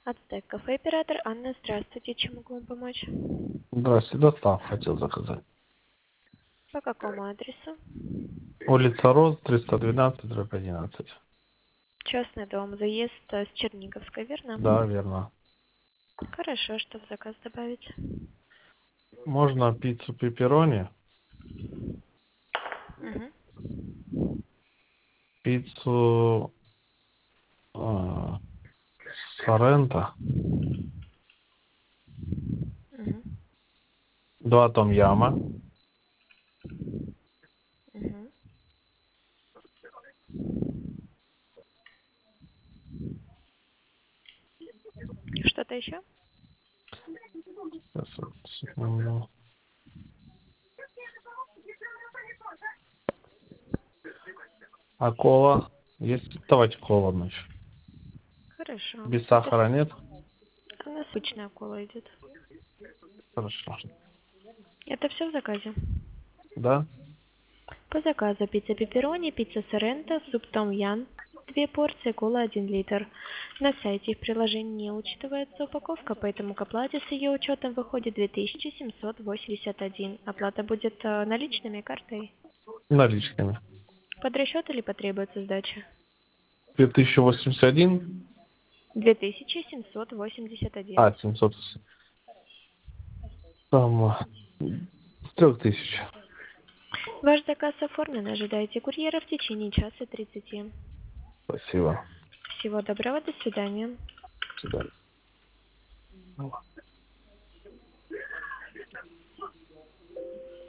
Ацтек кафе, оператор Анна, здравствуйте, чем могу вам помочь? Здравствуйте, доставку хотел заказать. По какому адресу? Улица Роз, 312-11. Частный дом, заезд с Черниговской, верно? Да, верно. Хорошо, что в заказ добавить? Можно пиццу пепперони, Угу. пиццу Соренто, Угу. 2 том-яма, Угу. Что-то еще? сейчас, секунду. А кола? Есть? Давайте колу ночь. Хорошо. Без Это сахара нет? у нас обычная кола идет. Хорошо. Это все в заказе? Да? По заказу пицца пепперони, пицца соренто, суп том ям, 2 порции, кола 1 литр. На сайте и в приложении не учитывается упаковка, поэтому к оплате с ее учетом выходит 2781. Оплата будет наличными картой. Наличными. Под расчет или потребуется сдача? 2081? 2781. 700. Там, с 3000. Ваш заказ оформлен. Ожидайте курьера в течение часа 30. Спасибо. Всего доброго. До свидания. До свидания.